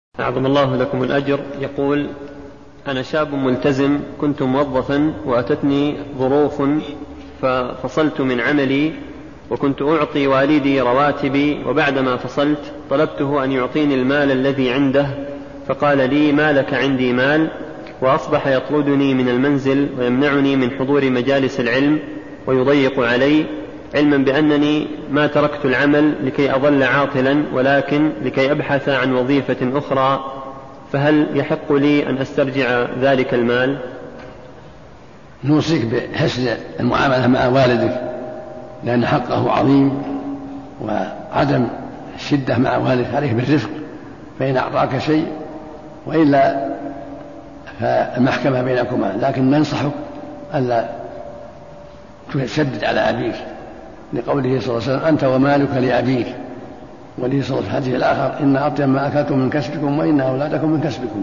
أعظم الله لكم الأجر. يقول: أنا شاب ملتزم، كنت موظفا وأتتني ظروف ففصلت من عملي، وكنت أعطي والدي رواتبي، وبعدما فصلت طلبته أن يعطيني المال الذي عنده، فقال لي: ما لك عندي مال، وأصبح يطردني من المنزل ويمنعني من حضور مجالس العلم ويضيق علي، علما بأنني ما تركت العمل لكي أظل عاطلا، ولكن لكي أبحث عن وظيفة أخرى، فهل يحق لي أن أسترجع ذلك المال؟ نوصيك بحسن المعاملة مع والدك، لأن حقه عظيم، وعدم الشدة مع والدك عليك بالرفق، فإن أعطاك شيء وإلا فالمحكمة بينكما، لكن ننصحك ألا تشدد على أبيك، لقوله صلى الله عليه وسلم: أنت ومالك لأبيك. وليه صلى الله عليه وسلم الحديث الآخر: إن أطيب ما أكلتم من كسبكم وإن أولادكم من كسبكم.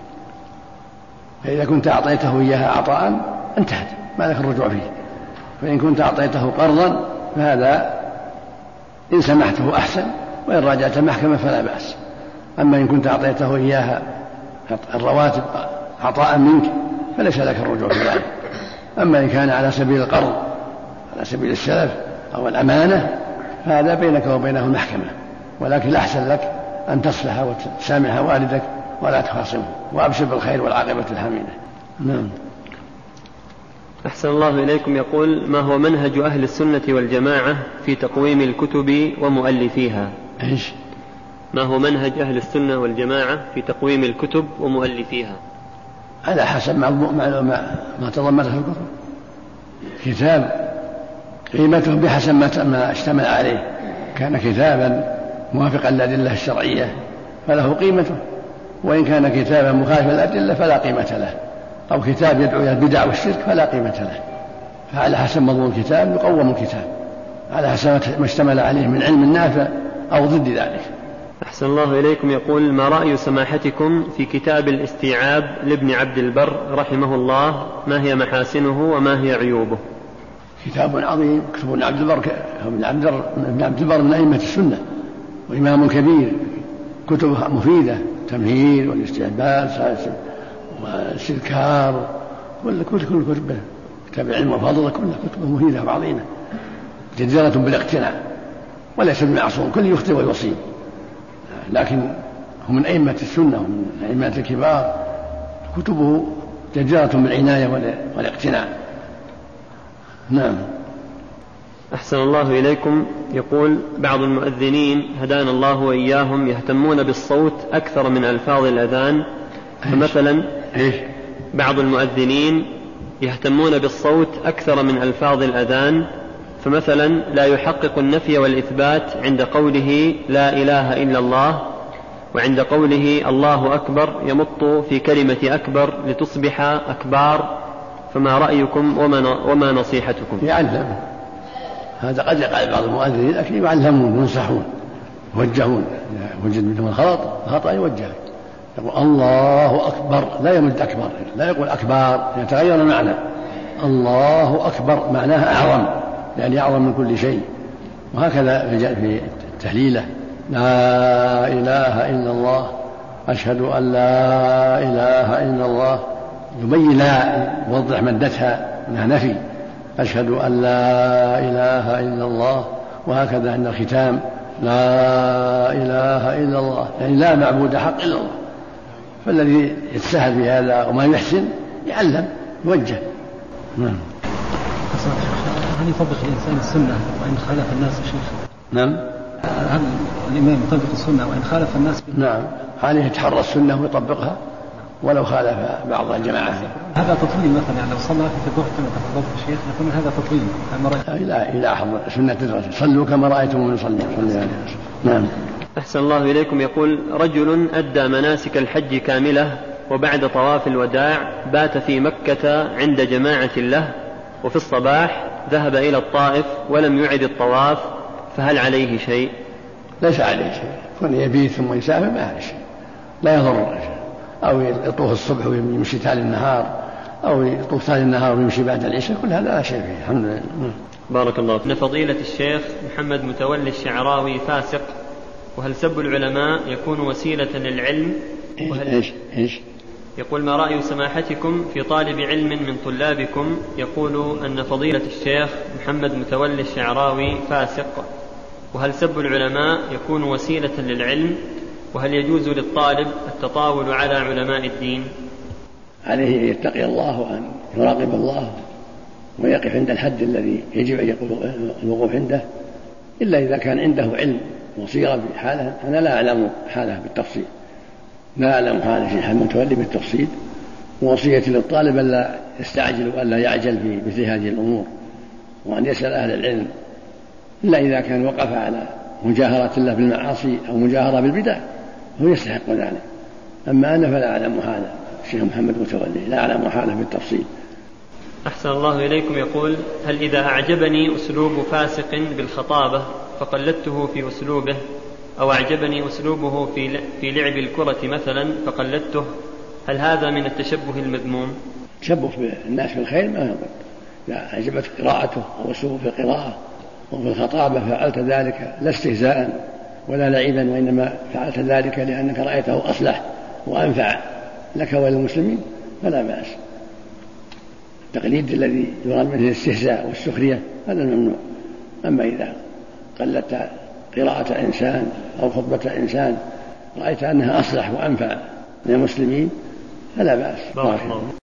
فإذا كنت أعطيته إياها عطاء انتهت، ما لك الرجوع فيه. فإن كنت أعطيته قرضا فهذا إن سمحته أحسن، وإن راجعت المحكمة فلا بأس. أما إن كنت أعطيته إياها الرواتب عطاء منك فليس لك الرجوع في ذلك. أما إن كان على سبيل القرض، على سبيل السلف أو الأمانة، فهذا بينك وبينه المحكمة، ولكن الأحسن لك أن تصلح وتسامح والدك ولا تخاصمه، وأبشر بالخير والعاقبة الحميدة. نعم. أحسن الله إليكم. يقول: ما هو منهج أهل السنة والجماعة في تقويم الكتب ومؤلفيها؟ إيش؟ ما هو منهج أهل السنة والجماعة في تقويم الكتب ومؤلفيها؟ على حسب ما تضمنته الكتب. كتاب قيمته بحسب ما اشتمل عليه، كان كتابا موافقا للأدلة الشرعية فله قيمته، وإن كان كتابا مخالفا للأدلة فلا قيمة له، أو كتاب يدعو إلى البدع والشرك فلا قيمة له. فعلى حسب مضمون الكتاب يقوم الكتاب، على حسب ما اشتمل عليه من علم نافع أو ضد ذلك. أحسن الله إليكم. يقول: ما رأي سماحتكم في كتاب الاستيعاب لابن عبد البر رحمه الله؟ ما هي محاسنه وما هي عيوبه؟ كتاب عظيم، كتب ابن عبد البر من أئمة السنة وإمام كبير، كتبه مفيدة، تمهيد والاستعباد والاستذكار، كل كتبه، كتاب العلم وفضله، كلها كتبه مفيدة وعظيمة جديرة بالاقتناع، وليس بمعصوم، كل يخطئ ويصيب، لكن هو من أئمة السنة ومن أئمة الكبار، كتبه جديرة بالعناية والاقتناع. نعم. أحسن الله إليكم. يقول: بعض المؤذنين هدانا الله وإياهم يهتمون بالصوت أكثر من ألفاظ الأذان، فمثلا بعض المؤذنين يهتمون بالصوت أكثر من ألفاظ الأذان، فمثلا لا يحقق النفي والإثبات عند قوله لا إله إلا الله، وعند قوله الله أكبر يمط في كلمة أكبر لتصبح أكبار، فما رأيكم وما نصيحتكم؟ يعلم هذا، قد يقع بعض المؤذنين، لكن يعلمون وينصحون يوجهون، وجد منهم الخطأ يوجه، يقول الله أكبر، لا يمد أكبر، لا يقول أكبر، يتغير المعنى. الله أكبر معناها أعظم، يعني أعظم من كل شيء. وهكذا في التهليلة: لا إله إلا الله، أشهد أن لا إله إلا الله، يبين لا، يوضح مدتها انها نفي، أشهد أن لا إله إلا الله. وهكذا عند الختام: لا إله إلا الله، يعني لا معبود حق إلا الله. فالذي يتساهل بهذا وما يحسن يعلم يوجه. نعم. هل يطبق الإنسان السنة وإن خالف الناس يا شيخ؟ نعم. هل الإمام يطبق السنة وإن خالف الناس؟ نعم، عليه يتحرى السنة ويطبقها ولو خالف بعض الجماعة. هذا تطويل مثلا، يعني لو صلى في الظهر كما تفضلت الشيخ يكون هذا تطويل. إلى أحد سنة الرسول: صلوا كما رأيتم يصلي. نعم. أحسن الله إليكم. يقول: رجل أدى مناسك الحج كاملة، وبعد طواف الوداع بات في مكة عند جماعة له، وفي الصباح ذهب إلى الطائف ولم يعد الطواف، فهل عليه شيء؟ ليس عليه شيء، كون يبيت ثم يسافر ما عليه شيء، لا يضر، أو يطوف الصبح ويمشي تالي النهار، أو يطوف تالي النهار ويمشي بعد العشاء، كل هذا لا شيء فيه، الحمد لله. بارك الله. إن فضيلة الشيخ محمد متولي الشعراوي فاسق، وهل سب العلماء يكون وسيلة للعلم؟ إيش؟ يقول: ما رأي سماحتكم في طالب علم من طلابكم يقول أن فضيلة الشيخ محمد متولي الشعراوي فاسق، وهل سب العلماء يكون وسيلة للعلم؟ وهل يجوز للطالب التطاول على علماء الدين؟ عليه أن يتقي الله وأن يراقب الله ويقف عند الحد الذي يجب أن الوقوف عنده، إلا إذا كان عنده علم وصيغة بحاله. أنا لا أعلم حاله بالتفصيل، لا أعلم حاله في محمد متولي بالتفصيل، ووصيتي للطالب ألا يستعجل وألا يعجل في مثل هذه الأمور، وأن يسأل أهل العلم، إلا إذا كان وقف على مجاهرة الله بالمعاصي أو مجاهرة بالبدع هو يستحق ذلك. أما أنا فلا أعلم حاله الشيخ محمد متولي، لا أعلم حاله بالتفصيل. أحسن الله إليكم. يقول: هل إذا أعجبني أسلوب فاسق بالخطابة فقلدته في أسلوبه، أو أعجبني أسلوبه في لعب الكرة مثلا فقلدته، هل هذا من التشبه المذموم؟ تشبه بالناس بالخير ما يضر. إذا أعجبت قراءته أو أسلوبه في القراءة وفي الخطابة فعلت ذلك لا استهزاء ولا لعبا، وإنما فعلت ذلك لأنك رأيته أصلح وأنفع لك وللمسلمين، فلا بأس. التقليد الذي يراد منه الاستهزاء والسخرية هذا الممنوع. أما إذا قلدت قراءة إنسان أو خطبة إنسان رأيت أنها أصلح وأنفع للمسلمين فلا بأس.